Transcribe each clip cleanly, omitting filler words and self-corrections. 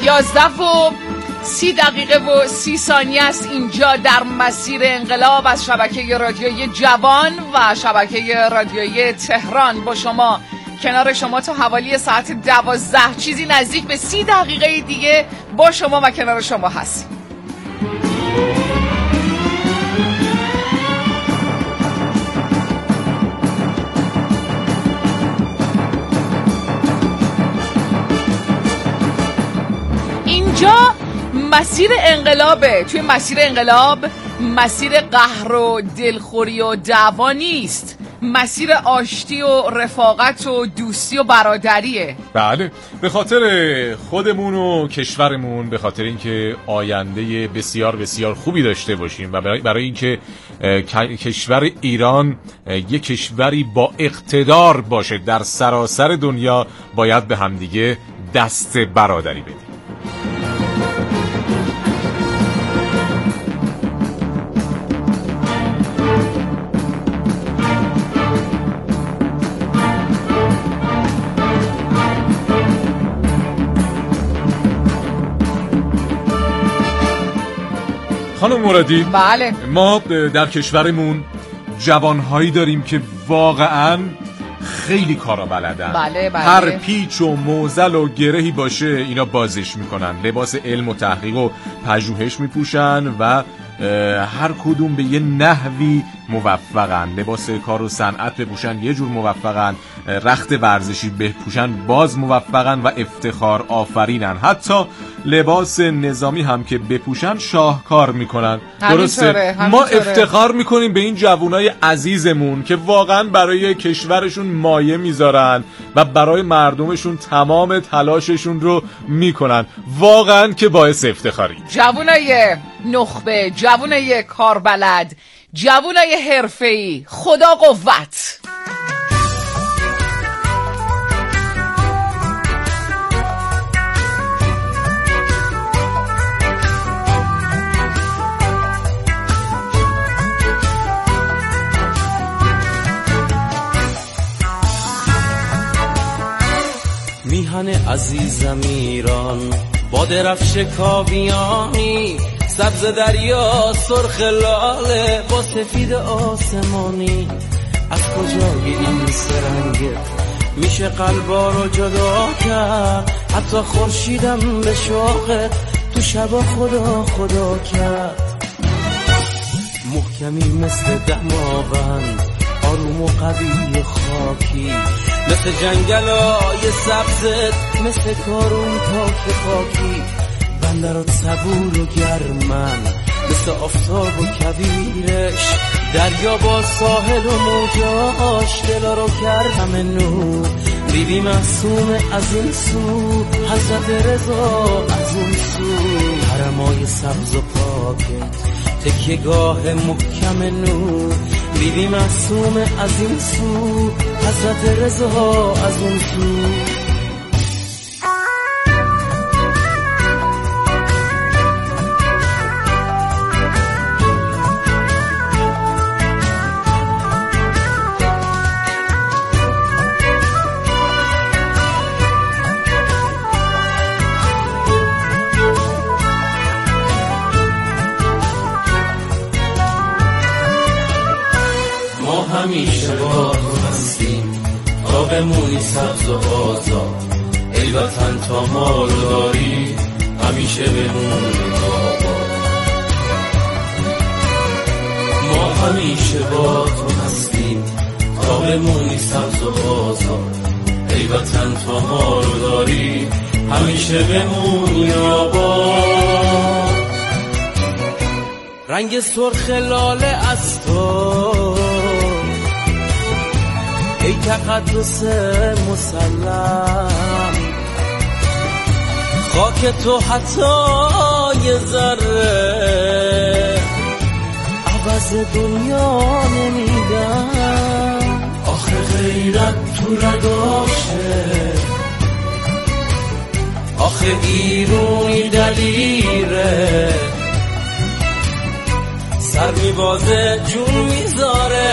11:30 است اینجا در مسیر انقلاب از شبکه رادیویی جوان و شبکه رادیویی تهران با شما، کنار شما تا حوالی ساعت 12، چیزی نزدیک به 30 دقیقه دیگه با شما و کنار شما هستیم. اینجا مسیر انقلابه. توی مسیر انقلاب مسیر قهر و دلخوری و دعوا نیست، مسیر آشتی و رفاقت و دوستی و برادریه. بله، به خاطر خودمون و کشورمون، به خاطر اینکه آینده بسیار بسیار خوبی داشته باشیم و برای اینکه کشور ایران یک کشوری با اقتدار باشه در سراسر دنیا، باید به همدیگه دست برادری بدیم. خانم مرادی، بله، ما در کشورمون جوانهایی داریم که واقعاً خیلی کارا بلدن. بله. هر پیچ و موزل و گرهی باشه اینا بازش میکنن، لباس علم و تحقیق و پژوهش میپوشن و هر کدوم به یه نحوی موفقن. لباس کار و صنعت بپوشن یه جور موفقن، رخت ورزشی بپوشن باز موفقن و افتخار آفرینن. حتی لباس نظامی هم که بپوشن شاهکار میکنن. درسته؟ ما افتخار میکنیم به این جوانای عزیزمون که واقعا برای کشورشون مایه میذارن و برای مردمشون تمام تلاششون رو میکنن. واقعا که باعث افتخاری. جوانای نخبه، جوانای کاربلد، جوانای حرفه‌ای، خدا قوت. میهن عزیزم ایران، با درفش کاویانی، سبز دریا سرخ لاله با سفید آسمانی. از کجای این سرنگت میشه قلبا رو جدا کرد؟ حتی خورشیدم به شوقت تو شبا خدا خدا کرد. محکمی مثل دماوند، آروم و قوی خاکی، مثل جنگلای سبزت، مثل کارون تاک پاکی. بندرات صبور و گرمن، مثل آفتاب و کویرش، دریا با ساحل و موجاش، دلا رو کردم نور. بیبی معصوم از این سو، حضرت رضا از اون سو. حرمای سبز و پاکت، تکیه‌گاه محکم نور. بیبی معصوم از این سو، حضرت رضا از اون سو. همیشه با تو هستیم تا بمونی سبز و آزاد. ای وطن تا ما رو داری همیشه بمونی آباد. ما همیشه با تو هستیم تا بمونی سبز و آزاد. ای وطن تا ما رو داری همیشه بمونی آباد. رنگ سرخ لاله از تو، ای تقدس مسلم، خاک تو حتی یه ذره عوض دنیا نمیدن. آخه غیرت تو رگاشه، آخه ایرونی دلیره، سر میبازه جون میذاره،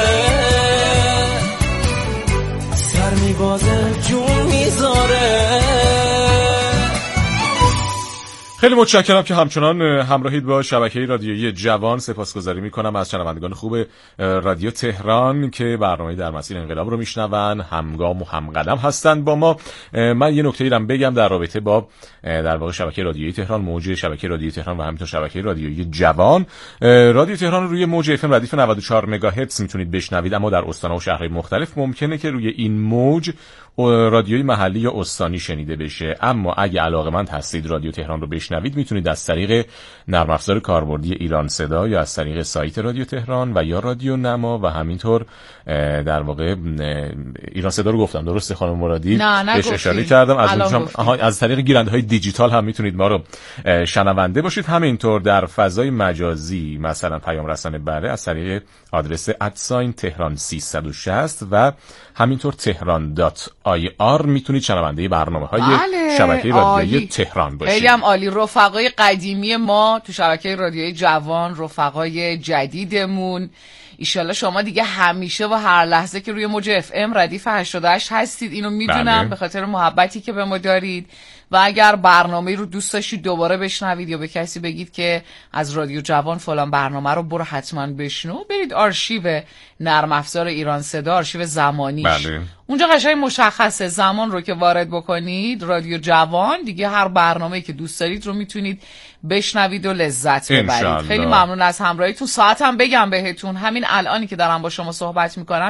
سر میبازه جون میذاره. خیلی متشکرم که همچنان همراهید با شبکه رادیویی جوان. سپاسگزاری میکنم از شنوندگان خوب رادیو تهران که برنامه در مسیر انقلاب رو میشنون، همگام و همقدم هستند با ما. من یه نکته ایرم بگم در رابطه با در واقع شبکه رادیویی تهران، موج شبکه رادیویی تهران و همینطور شبکه رادیویی جوان. رادیو تهران روی موج FM ردیف 94 مگاهرتز میتونید بشنوید، اما در استان‌ها و شهرهای مختلف ممکنه که روی این موج رادیوی محلی یا استانی شنیده بشه. اما اگه علاقه‌مند هستید رادیو تهران رو بشنوید، میتونید از طریق نرم افزار کاربردی ایران صدا یا از طریق سایت رادیو تهران و یا رادیو نما و همینطور در واقع ایران صدا رو گفتم درسته خانم مرادی؟ بهش اشاره کردم. از طریق گیرنده‌های دیجیتال هم میتونید ما رو شنونده باشید. همینطور در فضای مجازی مثلا پیام رسانه بره از طریق آدرس @تهران 360 و همینطور tehran.ir میتونید شنونده برنامه‌های شبکه رادیویی تهران باشید. خیلی هم عالی. رفقای قدیمی ما تو شبکه رادیویی جوان، رفقای جدیدمون، ایشالله شما دیگه همیشه و هر لحظه که روی موج FM ردیف 88 هستید. اینو میدونم به خاطر محبتی که به ما دارید و اگر برنامه رو دوست داشتید دوباره بشنوید یا به کسی بگید که از رادیو جوان فلان برنامه رو برو حتما بشنو، برید آرشیو نرم افزار ایران صدا، آرشیو زمانیش. اونجا قشنگ مشخصه زمان رو که وارد بکنید رادیو جوان، دیگه هر برنامه‌ای که دوست دارید رو میتونید بشنوید و لذت ببرید. خیلی ممنون از همراهیتون. ساعتم بگم بهتون، همین الانی که دارم با شما صحبت میکنم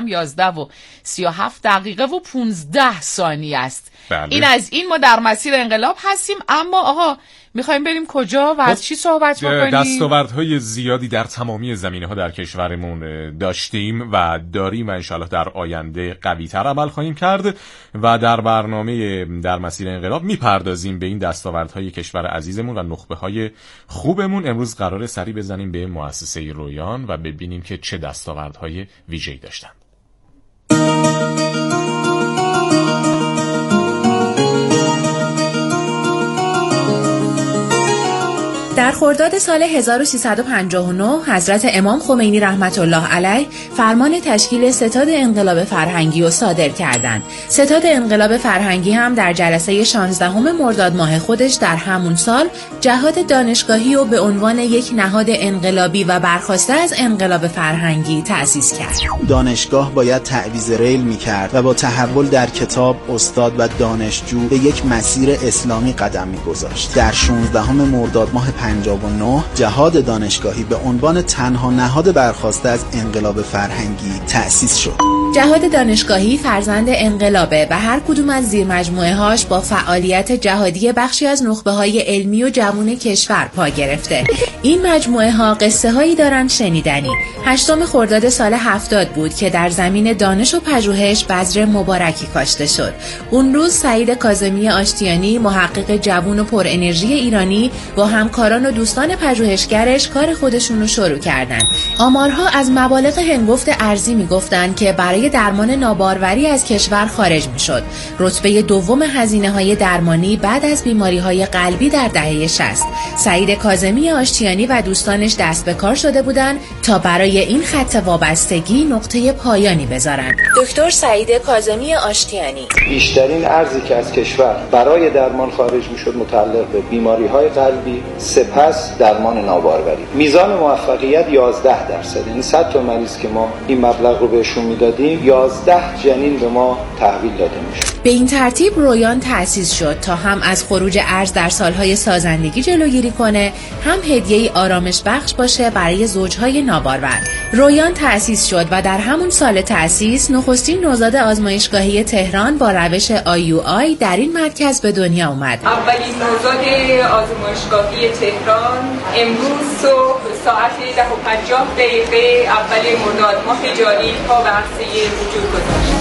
11:37 و 15 ثانیه است. این از این ما در مسیر انقلاب هستیم. اما آقا میخوایم بریم کجا و از چی صحبت بکنیم؟ دستاوردهای زیادی در تمامی زمینه‌ها در کشورمون داشتیم و داریم و انشالله در آینده قوی‌تر عمل خواهیم کرد و در برنامه در مسیر انقلاب میپردازیم به این دستاوردهای کشور عزیزمون و نخبه‌های خوبمون. امروز قراره سری بزنیم به مؤسسه رویان و ببینیم که چه دستاوردهای ویژه‌ای داشتن. در خرداد سال 1359 حضرت امام خمینی رحمت الله علیه فرمان تشکیل ستاد انقلاب فرهنگی رو صادر کردند. ستاد انقلاب فرهنگی هم در جلسه 16 مرداد ماه خودش در همون سال جهاد دانشگاهی رو به عنوان یک نهاد انقلابی و برخواسته از انقلاب فرهنگی تأسیس کرد. دانشگاه باید تعویض ریل می‌کرد و با تحول در کتاب، استاد و دانشجو به یک مسیر اسلامی قدم می‌گذاشت. در 16 مرداد ماه 59 جهاد دانشگاهی به عنوان تنها نهاد برخواسته از انقلاب فرهنگی تأسیس شد. جهاد دانشگاهی فرزند انقلابه و هر کدوم از زیر مجموعه هاش با فعالیت جهادی بخشی از نخبه های علمی و جوان کشور پا گرفته. این مجموعه ها قصه هایی دارن شنیدنی. 8 خرداد سال 70 بود که در زمین دانش و پژوهش بذر مبارکی کاشته شد. اون روز سعید کاظمی آشتیانی، محقق جوان و پر انرژی ایرانی، با همکاران و دوستان پژوهشگرش کار خودشون رو شروع کردن. آمارها از مبالغ هنگفت ارزی میگفتن که برای درمان ناباروری از کشور خارج میشد. رتبه دوم هزینه‌های درمانی بعد از بیماری‌های قلبی در دهه 60. سعید کاظمی آشتیانی و دوستانش دست به کار شده بودند تا برای این خط وابستگی نقطه پایانی بذارن. دکتر سعید کاظمی آشتیانی: بیشترین ارزی که از کشور برای درمان خارج میشد متعلق به بیماری‌های قلبی، سپس درمان ناباروری. میزان موفقیت 11%. این 100 تا مریض که ما این مبلغ رو بهشون میدادیم 11 جنین به ما تحویل داده میشد. به این ترتیب رویان تأسیس شد تا هم از خروج ارز در سالهای سازندگی جلوگیری کنه، هم هدیه‌ای آرامش بخش باشه برای زوجهای نابارور. رویان تأسیس شد و در همون سال تأسیس نخستین نوزاد آزمایشگاهی تهران با روش IUI در این مرکز به دنیا اومد. اولین نوزاد آزمایشگاهی تهران امروز صبح ساعت 10:50 اول مرداد ماه جاری پا به عرصه وجود گذاشت.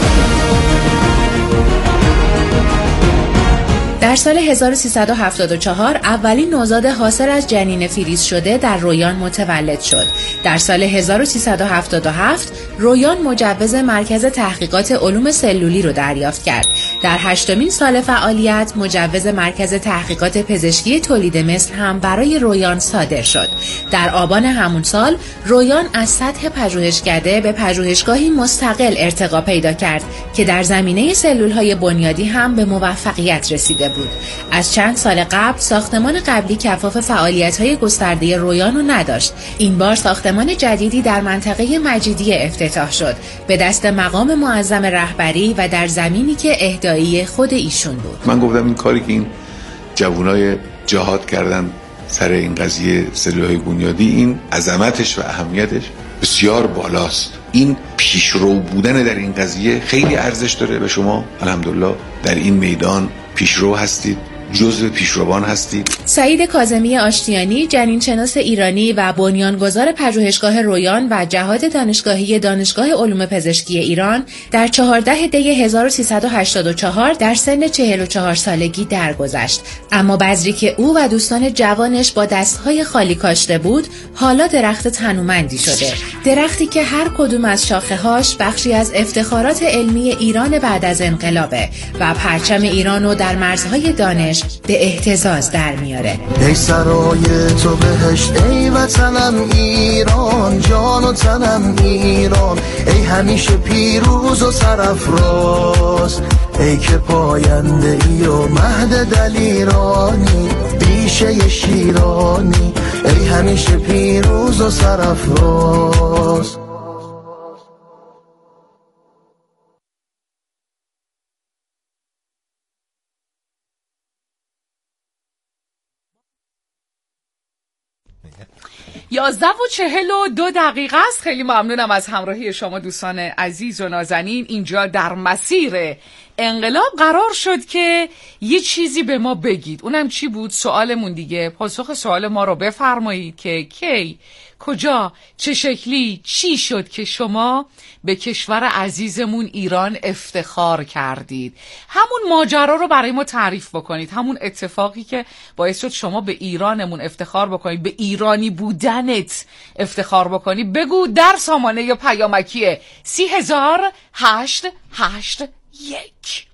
در سال 1374 اولین نوزاد حاصل از جنین فریز شده در رویان متولد شد. در سال 1377 رویان مجوز مرکز تحقیقات علوم سلولی رو دریافت کرد. در 8مین سال فعالیت مجوز مرکز تحقیقات پزشکی تولید مثل هم برای رویان صادر شد. در آبان همون سال رویان از سطح پژوهشکده به پژوهشگاهی مستقل ارتقا پیدا کرد که در زمینه سلول‌های بنیادی هم به موفقیت رسیده بود. از چند سال قبل ساختمان قبلی کفاف فعالیت‌های گسترده رویان رو نداشت. این بار ساختمان جدیدی در منطقه مجیدیه افتتاح شد به دست مقام معظم رهبری و در زمینی که اهدایی خود ایشون بود. من گفتم این کاری که این جوانای جهاد کردن سر این قضیه سلول‌های بنیادی، این عظمتش و اهمیتش بسیار بالاست. این پیشرو بودن در این قضیه خیلی ارزش داره. به شما الحمدلله در این میدان پیشرو هستید، جزو پیشروان هستید. سعید کاظمی آشتیانی، جنینشناس ایرانی و بنیانگذار پژوهشگاه رویان و جهاد دانشگاهی دانشگاه علوم پزشکی ایران، در 14 دی 1384 در سن 44 سالگی درگذشت. اما بذری که او و دوستان جوانش با دستهای خالی کاشته بود، حالا درخت تنومندی شده. درختی که هر کدوم از شاخه‌هاش بخشی از افتخارات علمی ایران بعد از انقلابه و پرچم ایرانو در مرزهای دانش به اهتزاز در میاره. ای سرای تو بهشت، ای وطنم ایران، جان و تنم ایران، ای همیشه پیروز و سرافراز، ای که پاینده ای و مهد دلیرانی، بیشه شیرانی، ای همیشه پیروز و سرافراز. یازده و 42 دقیقه است. خیلی ممنونم از همراهی شما دوستان عزیز و نازنین. اینجا در مسیر انقلاب قرار شد که یه چیزی به ما بگید. اونم چی بود؟ سوالمون دیگه. پاسخ سوال ما رو بفرمایید که کی، کجا، چه شکلی، چی شد که شما به کشور عزیزمون ایران افتخار کردید. همون ماجرا رو برای ما تعریف بکنید، همون اتفاقی که باعث شد شما به ایرانمون افتخار بکنید، به ایرانی بودنت افتخار بکنید. بگو در سامانه پیامکی 30881.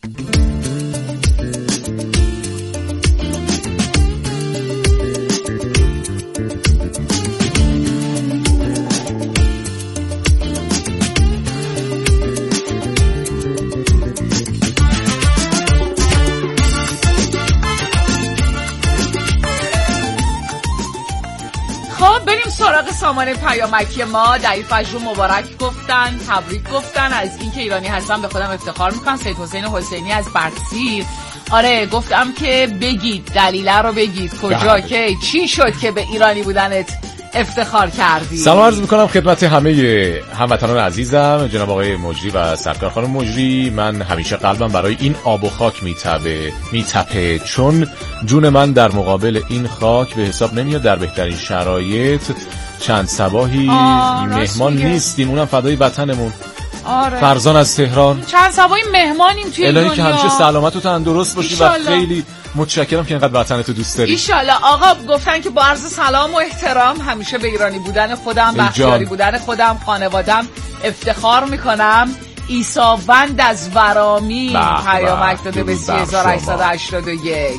خب بریم سراغ سامانه پیامکی ما. دعی فجر مبارک گفتن، تبریک گفتن از اینکه ایرانی هستم، به خودم افتخار میکنم. سید حسین حسینی از برسیر، آره گفتم که بگید دلیل رو بگید، کجا که چی شد که به ایرانی بودنت افتخار کردی. سلام عرض میکنم خدمت همه هموطنان عزیزم، جناب آقای مجری و سرکار خانم مجری. من همیشه قلبم برای این آب و خاک میتپه، چون جون من در مقابل این خاک به حساب نمیاد. در بهترین شرایط چند صباحی مهمان نیستیم، اونم فدای وطنمون. آره. فرزان از تهران، چند صباحی مهمانیم توی دنیا. الهی که همیشه سلامت و تندرست باشی و خیلی متشکرم که اینقدر وطنتو دوست داری. ایشالله. آقا گفتن که با عرض سلام و احترام همیشه به ایرانی بودن خودم، بختیاری بودن خودم، خانوادم افتخار میکنم. ایساوند از ورامی پیامک داده به 3881.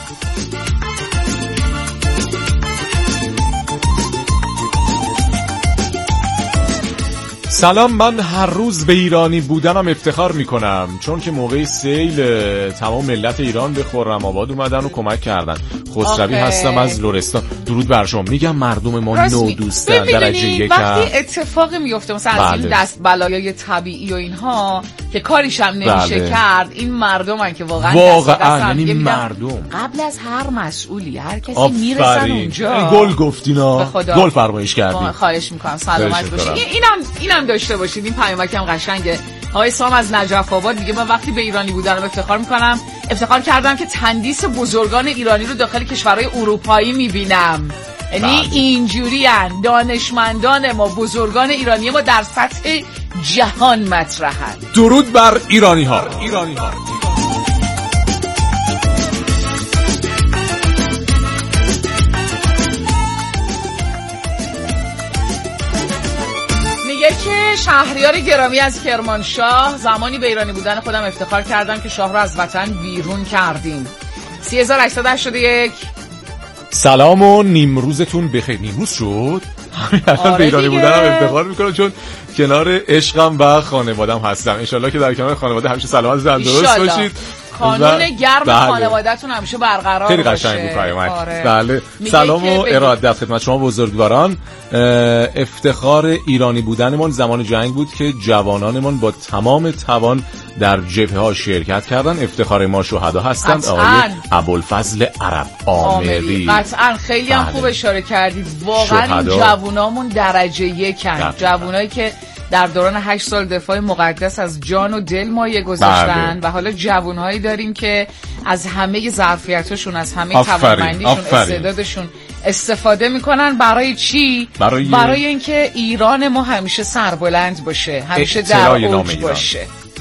سلام، من هر روز به ایرانی بودنم افتخار میکنم، چون که موقع سیل تمام ملت ایران به خرم‌آباد اومدن و کمک کردن. خسروی هستم از لرستان. درود بر شما. میگم مردم ما نو دوستن، درجه یک. وقتی اتفاقی میفته مثلا از این دست بلایای طبیعی و اینها که کاریش هم نمیشه کرد، این مردمن که واقعا یعنی مردم قبل از هر مسئولی هر کسی میرسن اونجا. گل گفتینا، گل فرمایش کردین. خواهش میکنم سلامت باشید. اینم داشته باشید. این پیامکم قشنگه. آقای سام از نجف آباد میگه من وقتی به ایرانی بودنم افتخار میکنم، افتخار کردم که تندیس بزرگان ایرانی رو داخل کشورهای اروپایی میبینم. یعنی اینجوریان دانشمندان ما، بزرگان ایرانی ما در سطح جهان مطرحن. درود بر ایرانی ها. میگه که شهریار گرامی از کرمانشاه، زمانی به ایرانی بودن خودم افتخار کردم که شاه رو از وطن بیرون کردیم. 3881. سلام و نیمروزتون بخیر. نیمروز شد؟ الان به ایرانی بودنم افتخار میکنم چون کنار عشقم و خانوادم هستم. انشالله که در کنار خانواده همیشه سلامت و درست باشید. قانون گرم خانواده‌تون همیشه برقرار باشه. خیلی قشنگ بود پیامک. بله. سلام و ارادت خدمت شما بزرگواران. افتخار ایرانی بودنمون زمان جنگ بود که جوانانمون با تمام توان در جبهه‌ها شرکت کردن. افتخار ما شهدا هستند. آقای ابوالفضل عرب آمری. قطعاً خیلی هم خوب اشاره کردید. واقعا این جوانامون درجه یکن. جوانایی که در دوران 8 سال دفاع مقدس از جان و دل مایه گذاشتن و حالا جوانهایی داریم که از همه ظرفیتاشون، از همه توانمندیشون، استعدادشون استفاده میکنن. برای چی؟ برای اینکه ایران ما همیشه سربلند باشه، همیشه در اوج باشه.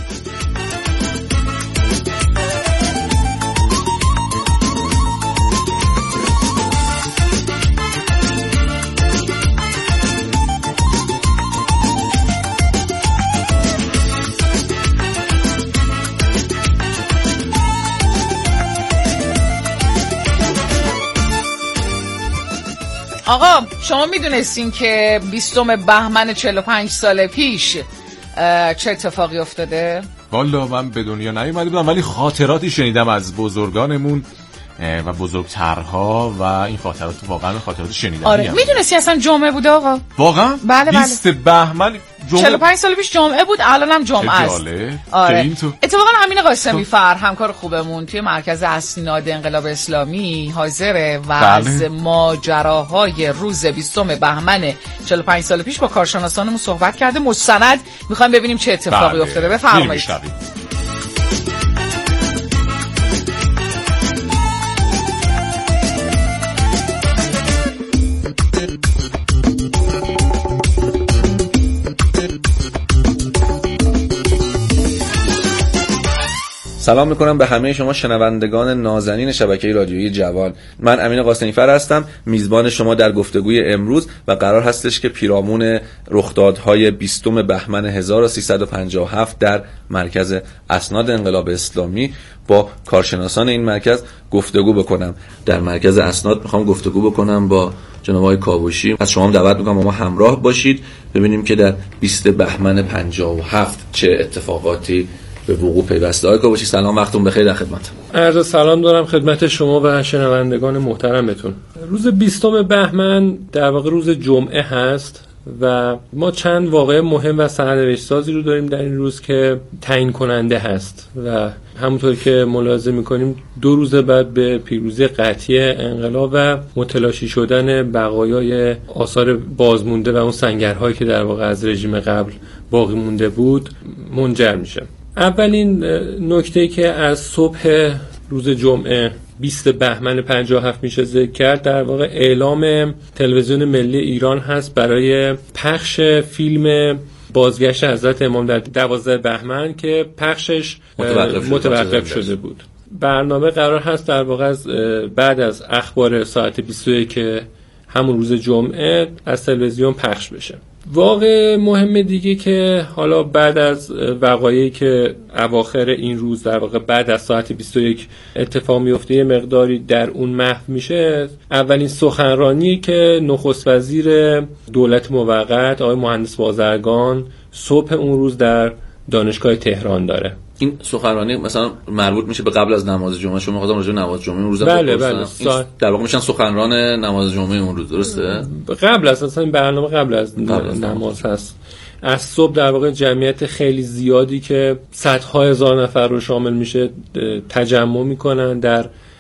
آقا شما میدونستین که 20 بهمن 45 سال پیش چه اتفاقی افتاده؟ والا من به دنیا نیومده بودم ولی خاطراتی شنیدم از بزرگانمون و بزرگترها و این خاطرات واقعا خاطرات شنیدنی. آره میدونستی اصلا جمعه بوده آقا؟ واقعا؟ بله 20 بهمن 45 سال پیش جمعه بود، الانم جمعه است. آره. اتفاقا امین قاسمی فر همکار خوبمون توی مرکز اسناد انقلاب اسلامی حاضره و از ماجراهای روز 20 بهمن 45 سال پیش با کارشناسانمون صحبت کرده. مستند میخوایم ببینیم چه اتفاقی افتاده. بفرمایید. سلام میکنم به همه شما شنوندگان نازنین شبکه رادیویی جوان. من امین قاسمی فر هستم، میزبان شما در گفتگوی امروز و قرار هستش که پیرامون رخدادهای 20 بهمن 1357 در مرکز اسناد انقلاب اسلامی با کارشناسان این مرکز گفتگو بکنم. در مرکز اسناد میخوام گفتگو بکنم با جناب آقای کاوشی. از شما هم دعوت میکنم با ما همراه باشید ببینیم که در 20 بهمن 57 چه اتفاقاتی به وقوع پیوسته. آقای کاوشی سلام، وقتتون بخیر. در خدمتم. عرض سلام دارم خدمت شما و شنوندگان محترمتون. روز 20 بهمن در واقع روز جمعه هست و ما چند واقعه مهم و سرنوشت‌سازی رو داریم در این روز که تعیین کننده هست و همونطور که ملاحظه می‌کنیم 2 روز بعد به پیروزی قطعی انقلاب و متلاشی شدن بقایای آثار بازمونده و اون سنگرهایی که در واقع از رژیم قبل باقی مونده بود منجر میشه. اولین نکته‌ای که از صبح روز جمعه 20 بهمن 57 میشه ذکر کرد در واقع اعلام تلویزیون ملی ایران هست برای پخش فیلم بازگشت حضرت امام در 12 بهمن که پخشش متوقف شده بود. برنامه قرار هست در واقع بعد از اخبار ساعت 21 که همون روز جمعه از تلویزیون پخش بشه. واقع مهم دیگه که حالا بعد از وقایعی که اواخر این روز در واقع بعد از ساعت 21 اتفاق میفته یه مقداری در اون محو میشه. اولین سخنرانی که نخست وزیر دولت موقت آقای مهندس بازرگان صبح اون روز در دانشگاه تهران داره. این سخنرانی مثلا مربوط میشه به قبل از نماز جمعه. شما می‌خواستم راجع به نماز جمعه اون روز بله در واقع میشن سخنران نماز جمعه اون روز، درسته؟ قبل از اصلا برنامه قبل از نماز هست. از صبح در واقع جمعیت خیلی زیادی که صدها هزار نفر رو شامل میشه تجمع میکنن در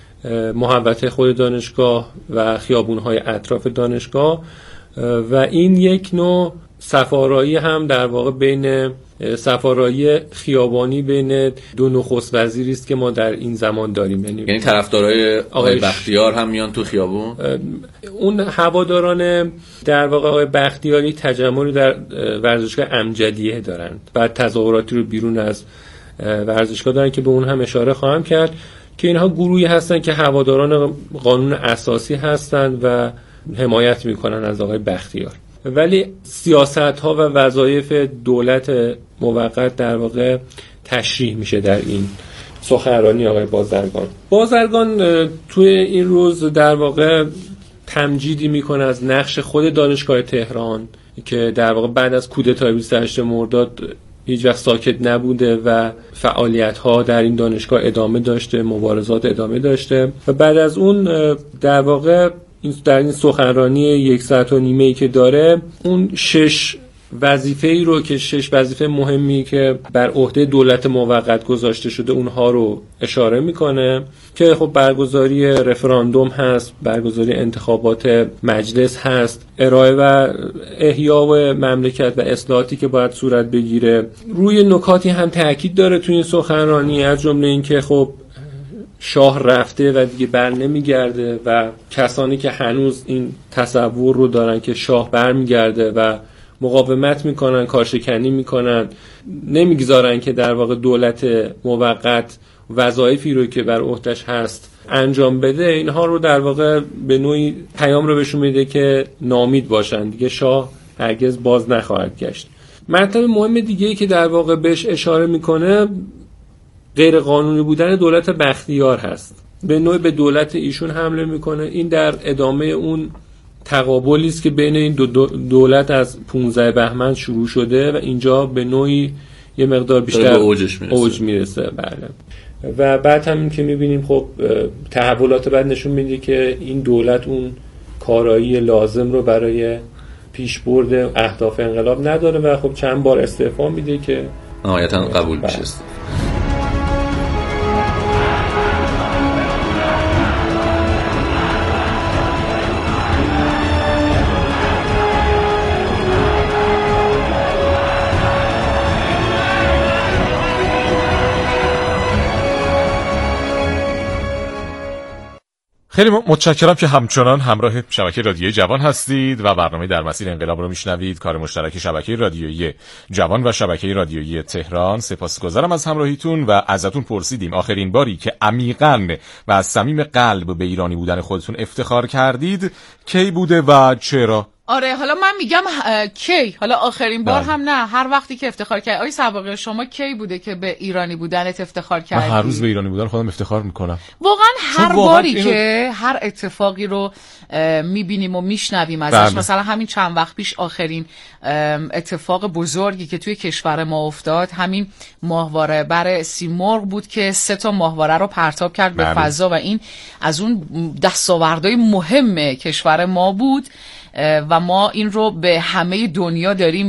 محوطه خود دانشگاه و خیابون‌های اطراف دانشگاه و این یک نوع صف‌آرایی هم در واقع بین صف‌آرایی خیابانی بین دو نخست وزیری است که ما در این زمان داریم. یعنی طرفدارای آقای بختیار هم میان تو خیابون؟ اون هواداران در واقع آقای بختیاری تجمعی در ورزشگاه امجدیه دارند. بعد تظاهراتی رو بیرون از ورزشگاه دارن که به اون هم اشاره خواهم کرد که اینها گروهی هستن که هواداران قانون اساسی هستند و حمایت میکنن از آقای بختیار. ولی سیاست‌ها و وظایف دولت موقت در واقع تشریح میشه در این سخنرانی آقای بازرگان توی این روز در واقع تمجیدی میکنه از نقش خود دانشگاه تهران که در واقع بعد از کودتای 28 مرداد هیچ وقت ساکت نبوده و فعالیت‌ها در این دانشگاه ادامه داشته، مبارزات ادامه داشته و بعد از اون در واقع در این سخنرانی 1 ساعت و نیمه‌ای که داره اون 6 وظیفه‌ای رو که 6 وظیفه مهمی که بر عهده دولت موقت گذاشته شده اونها رو اشاره میکنه که خب برگزاری رفراندوم هست، برگزاری انتخابات مجلس هست، ارائه و احیا و مملکت و اصلاحاتی که باید صورت بگیره. روی نکاتی هم تاکید داره تو این سخنرانی، از جمله این که خب شاه رفته و دیگه بر نمیگرده و کسانی که هنوز این تصور رو دارن که شاه برمیگرده و مقاومت میکنن، کارشکنی میکنن، نمیگذارن که در واقع دولت موقت وظایفی رو که بر عهده‌اش هست انجام بده، اینها رو در واقع به نوعی پیام رو بهشون میده که ناامید باشن، دیگه شاه هرگز باز نخواهد گشت. مطلب مهم دیگه‌ای که در واقع بهش اشاره میکنه غیر قانونی بودن دولت بختیار هست. به نوعی به دولت ایشون حمله میکنه. این در ادامه اون تقابلی است که بین این دولت از 15 بهمن شروع شده و اینجا به نوعی یه مقدار بیشتر اوج میرسه. بله. و بعد هم که میبینیم خب تحولات بعد نشون میده که این دولت اون کارایی لازم رو برای پیشبرد اهداف انقلاب نداره و خب چند بار استعفا میده که نهایتاً قبول میشه. خیلی متشکرم که همچنان همراه شبکه رادیویی جوان هستید و برنامه در مسیر انقلاب رو میشنوید. کار مشترک شبکه رادیویی جوان و شبکه رادیویی تهران. سپاسگزارم از همراهیتون و ازتون پرسیدیم آخرین باری که عمیقاً و از صمیم قلب به ایرانی بودن خودتون افتخار کردید کی بوده و چرا؟ آره حالا من میگم کی، حالا آخرین بار هم نه، هر وقتی که افتخار کردی. آی سابقه شما کی بوده که به ایرانی بودنت افتخار کردی؟ من هر روز به ایرانی بودن خودم افتخار میکنم. واقعا هر باری که هر اتفاقی رو میبینیم و میشنویم ازش، مثلا همین چند وقت پیش آخرین اتفاق بزرگی که توی کشور ما افتاد همین ماهواره بر سیمرغ بود که 3 ماهواره رو پرتاب کرد به فضا و این از اون دستاوردهای مهم کشور ما بود و ما این رو به همه دنیا داریم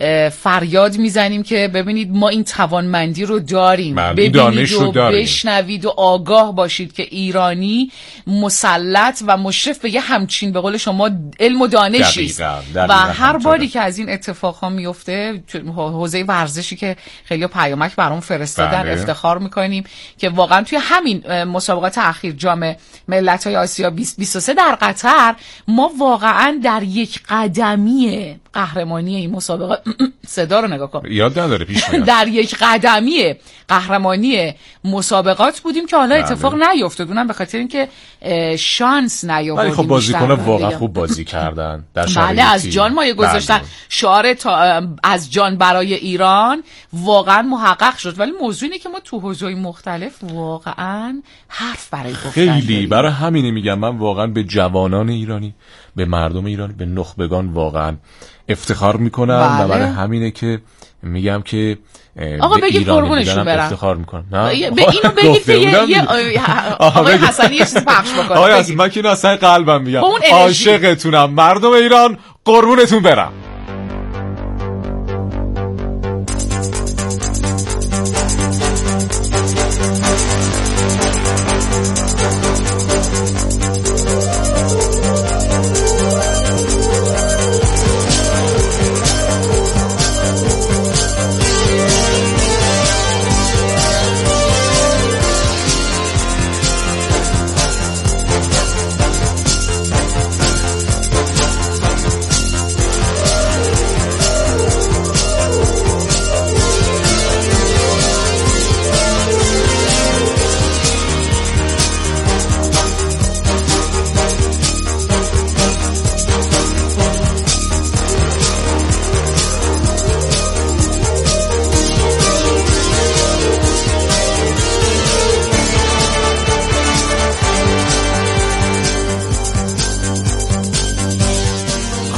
فریاد میزنیم که ببینید ما این توانمندی رو داریم، ببینید و بشنوید و آگاه باشید که ایرانی مسلط و مشرف به یه همچین به قول شما علم و دانشی و هر باری که از این اتفاقها میفته، حوزه ورزشی که خیلی پیامک برام فرستادن افتخار میکنیم که واقعا توی همین مسابقات اخیر جام ملت‌های آسیا 2023 در قطر ما واقعا در یک قدمی قهرمانی این مسابقه صدا رو نگاه کن یاد نداره پیش میاد در یک قدمی قهرمانی مسابقات بودیم که حالا اتفاق نیفتاد، اونم به خاطر اینکه شانس نیاوردیم. خب بازیکن‌ها واقعا خوب بازی کردن در بله از جان مایه گذاشتن. شعار از جان برای ایران واقعا محقق شد، ولی موضوع اینه که ما تو حوزه‌های مختلف واقعا حرف برای گفتن خیلی برای همینه میگم من واقعا به جوانان ایرانی، به مردم ایران، به نخبگان واقعا افتخار میکنم و برای همینه که میگم که آقا بگید قربونشون برم افتخار میکنم. به اینو بگید که آقای حسنی یه چیز پخش بکنه. آقای حسنی من که اینو اصلا قلبم میگم عاشقتونم، مردم ایران قربونتون برم.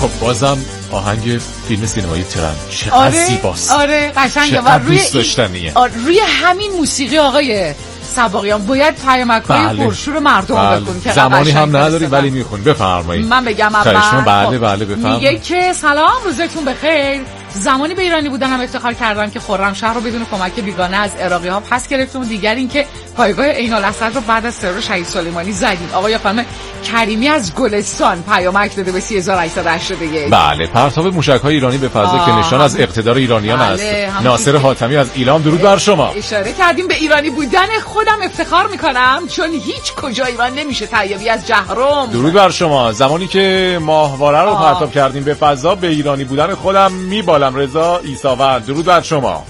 خب بازم آهنگ فیلم سینمایی ترن چقدر زیباست. آره قشنگه و روی همین موسیقی آقای سباقیان باید پیامک‌های پرشور مردم بخون که زمانی هم نداری ولی میخون. بفرمایید. من بگم بله بفرمایید. میگه که سلام روزتون بخیر. زمانی به ایرانی بودنم افتخار کردم که خرمشهر رو بدون کمک بیگانه از عراقی‌ها پس گرفتم. دیگر اینکه پایگاه عین‌الاسد رو بعد از ترور شهید سلیمانی زدیم. آقای خانم کریمی از گلستان پیامک داده به 3881. بله پرتاب موشک‌های ایرانی به فضا که نشان از اقتدار ایرانیان است. ناصر حاتمی از ایلام درود بر شما. اشاره کردیم به ایرانی بودن خودم افتخار می‌کنم چون هیچ کجا ایران نمیشه. طیبی از جهرم درود بر شما. زمانی که ماهواره رو پرتاب کردیم به فضا به ایرانی بودن خودم میبالم. رضا عیساور درود بر شما.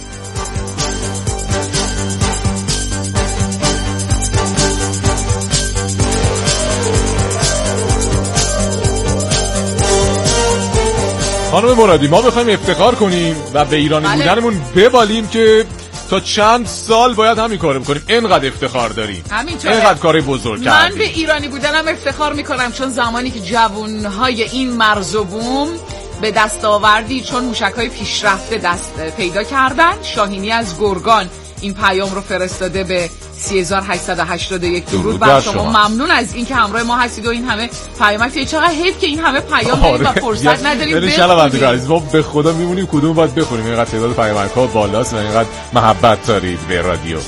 خانم مرادی ما بخوایم افتخار کنیم و به ایرانی بودنمون ببالیم که تا چند سال باید همین کارو بکنیم. اینقدر افتخار داریم. اینقدر کار بزرگ کردیم. من به ایرانی بودنم افتخار میکنم چون زمانی که جوانهای این مرز و بوم به دستاوردی چون موشک‌های پیشرفته دست پیدا کردن، شاهینی از گرگان این پیام رو فرستاده به 3881. درود بر شما. ممنون از اینکه همراه ما هستید و این همه پیامک. چقدر حیف که این همه پیام داریم و فرصت نداریم بخونیم. ما به خدا میمونیم کدوم باید بخونیم. اینقدر تعداد پیامک‌ها بالاست و اینقدر محبت دارید به رادیو.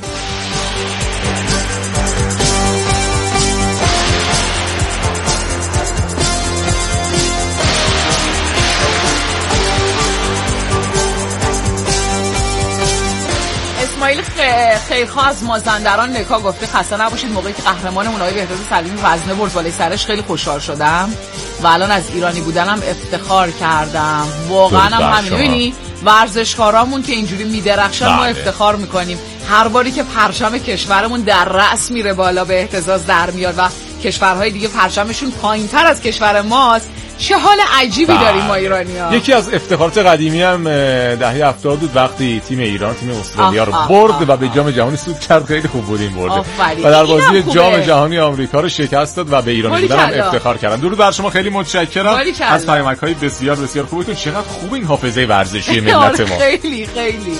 اسماعیل خیرخواه از مازندران نکا گفته خسته نباشید. موقعی که قهرمانمون آقای بهروز سلیمی وزنه برد بالای سرش خیلی خوشحال شدم و الان از ایرانی بودنم افتخار کردم. واقعا هم همین. ببینی ورزشکارامون که اینجوری میدرخشن ما افتخار میکنیم. هر باری که پرچم کشورمون در رأس میره بالا به احتزاز در میاد و کشورهای دیگه پرچمشون پایینتر از کشور ماست، چه حال عجیبی داریم ما ایرانی‌ها. یکی از افتخارات قدیمی هم دهه 70 بود وقتی تیم ایران تیم استرالیا رو برد و به جام جهانی صعود کرد. خیلی خوب بود این برده و در بازی جام جهانی آمریکا رو شکست داد و به ایران بودن هم افتخار کردن. درود بر شما. خیلی متشکرم از پیامک‌های بسیار بسیار خوبتون. چقدر خوب این حافظه ورزشی ملت ما. خیلی خیلی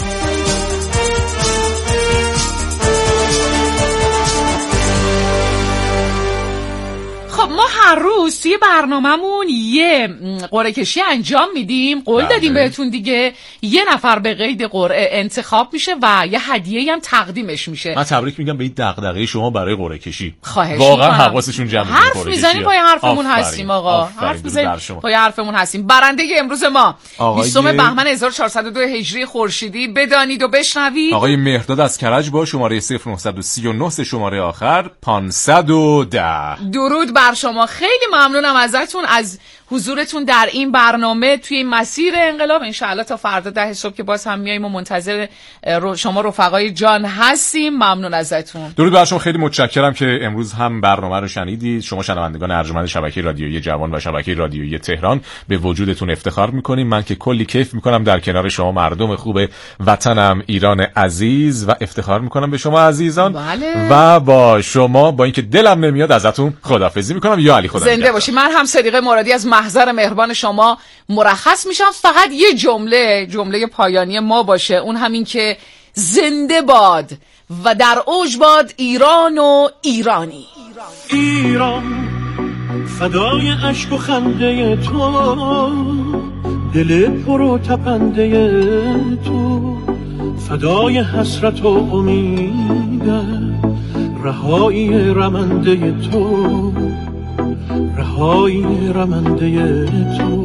ما هر روز توی برنامه‌مون یه قرعه کشی انجام میدیم. قول دادیم بهتون دیگه. یه نفر به قید قرعه انتخاب میشه و یه هدیه‌ای هم تقدیمش میشه. من تبریک میگم به این دغدغه شما برای قرعه کشی. واقعا حواسشون جمع بود. حرف میزنیم پای حرفمون هستیم آقا. حرف میزنیم پای حرفمون هستیم. برنده امروز ما 20 بهمن 1402 هجری خورشیدی بدانید و بشنوید. آقای مهرداد از کرج با شماره 0939 شماره آخر 510. درود بر شما. خیلی ممنونم ازتون از حضورتون در این برنامه توی مسیر انقلاب. انشاءالله تا فردا 10 صبح که باز هم میاییم و منتظر شما رفقای جان هستیم. ممنون ازتون. درود بر شما. خیلی متشکرم که امروز هم برنامه رو شنیدید. شما شنوندگان ارجمند شبکه رادیویی جوان و شبکه رادیویی تهران به وجودتون افتخار میکنیم. من که کلی کیف میکنم در کنار شما مردم خوب وطنم ایران عزیز و افتخار میکنم به شما عزیزان. و با شما با اینکه دلم نمیاد ازتون خداحافظی میکنم. یا علی خدا زنده باشی. من هم صدیقه مرادی از محضر مهربان شما مرخص میشم. فقط یه جمله پایانی ما باشه، اون همین که زنده باد و در اوج باد ایران و ایرانی. ایران فدای اشک و خنده تو، دل پر و تپنده تو، فدای حسرت و امید رهایی رمنده تو، رهایی رمنده تو.